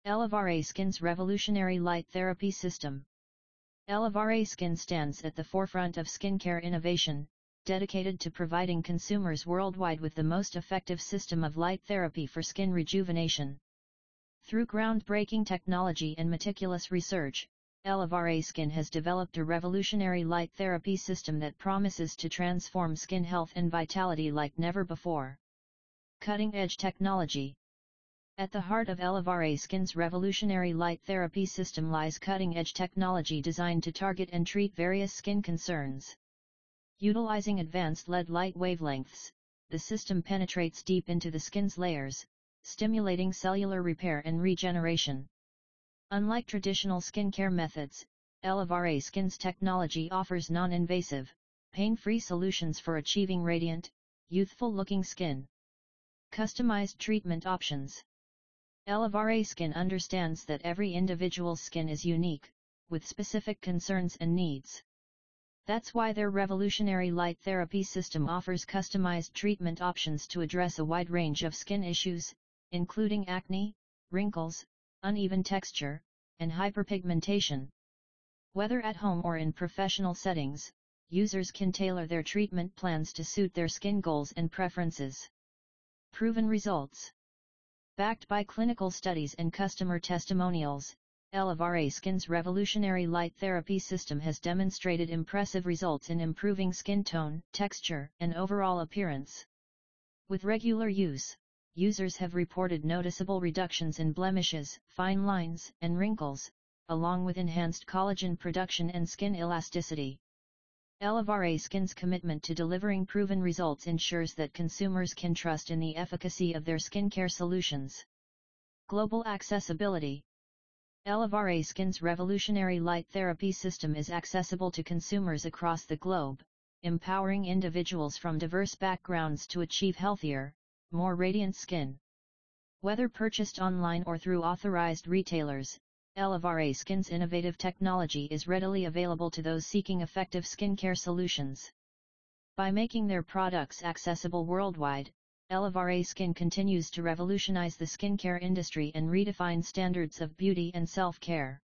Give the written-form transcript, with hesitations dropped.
Elevare Skin's revolutionary light therapy system. Elevare Skin stands at the forefront of skincare innovation, dedicated to providing consumers worldwide with the most effective system of light therapy for skin rejuvenation. Through groundbreaking technology and meticulous research, Elevare Skin has developed a revolutionary light therapy system that promises to transform skin health and vitality like never before. Cutting-edge technology. At the heart of Elevare Skin's revolutionary light therapy system lies cutting-edge technology designed to target and treat various skin concerns. Utilizing advanced LED light wavelengths, the system penetrates deep into the skin's layers, stimulating cellular repair and regeneration. Unlike traditional skincare methods, Elevare Skin's technology offers non-invasive, pain-free solutions for achieving radiant, youthful-looking skin. Customized treatment options. Elevare Skin understands that every individual's skin is unique, with specific concerns and needs. That's why their revolutionary light therapy system offers customized treatment options to address a wide range of skin issues, including acne, wrinkles, uneven texture, and hyperpigmentation. Whether at home or in professional settings, users can tailor their treatment plans to suit their skin goals and preferences. Proven results. Backed by clinical studies and customer testimonials, Elevare Skin's revolutionary light therapy system has demonstrated impressive results in improving skin tone, texture, and overall appearance. With regular use, users have reported noticeable reductions in blemishes, fine lines, and wrinkles, along with enhanced collagen production and skin elasticity. Elevare Skin's commitment to delivering proven results ensures that consumers can trust in the efficacy of their skincare solutions. Global accessibility. Elevare Skin's revolutionary light therapy system is accessible to consumers across the globe, empowering individuals from diverse backgrounds to achieve healthier, more radiant skin. Whether purchased online or through authorized retailers, Elevare Skin's innovative technology is readily available to those seeking effective skincare solutions. By making their products accessible worldwide, Elevare Skin continues to revolutionize the skincare industry and redefine standards of beauty and self-care.